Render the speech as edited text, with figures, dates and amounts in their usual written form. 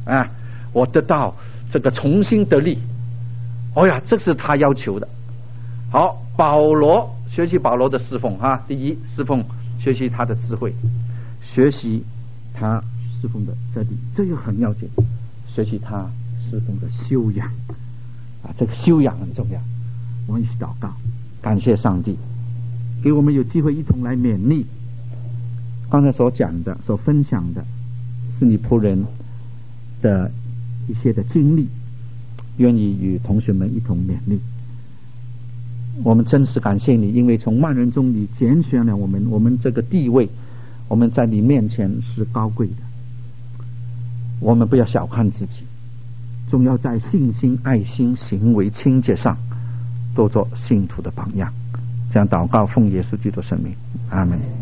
啊，我得到这个重新得力。哎呀，这是他要求的。好，保罗学习保罗的侍奉啊，第一，侍奉学习他的智慧，学习他侍奉的真理，这个很要紧。学习他侍奉的修养啊，这个修养很重要。我们一起祷告，感谢上帝给我们有机会一同来勉励。刚才所讲的、所分享的，是你仆人的一些的经历，愿意与同学们一同勉励。我们真是感谢你，因为从万人中你拣选了我们，我们这个地位，我们在你面前是高贵的。我们不要小看自己，总要在信心、爱心、行为、清洁上多做信徒的榜样。这样祷告，奉耶稣基督圣名，阿门。